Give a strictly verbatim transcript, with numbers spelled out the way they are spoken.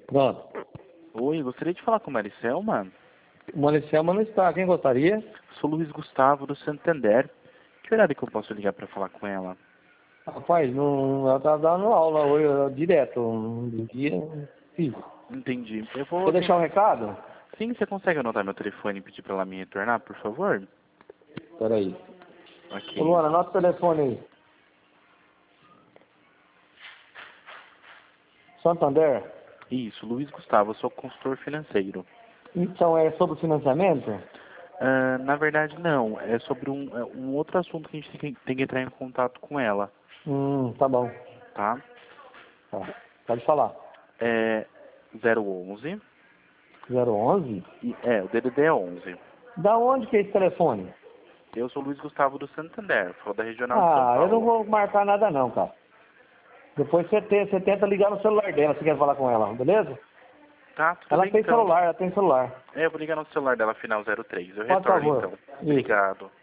Pronto. Oi, gostaria de falar com a Maricelma. Maricelma não está. Quem gostaria? Sou Luiz Gustavo, do Santander. Que horário que eu posso ligar para falar com ela? Rapaz, não, ela tá dando aula hoje direto, um dia físico. Entendi. Eu vou... Quer deixar um recado? Sim, você consegue anotar meu telefone e pedir para ela me retornar, por favor? Peraí. Ok. Ô, Luana, anota o telefone aí. Santander? Isso, Luiz Gustavo, eu sou consultor financeiro. Então, é sobre financiamento? Ah, na verdade, não. É sobre um, é um outro assunto que a gente tem que, tem que entrar em contato com ela, Hum, tá bom. tá? Tá. Pode falar. É zero onze. zero onze? E, é, o D D D é onze. Da onde que é esse telefone? Eu sou Luiz Gustavo do Santander, sou da Regional de São Ah, eu não Paulo. vou marcar nada não, cara. Depois você, te, você tenta ligar no celular dela se quer falar com ela, beleza? Tá, tudo Ela bem tem então. celular, ela tem celular. É, eu vou ligar no celular dela, final zero três. Eu Por retorno favor. então. Isso. Obrigado.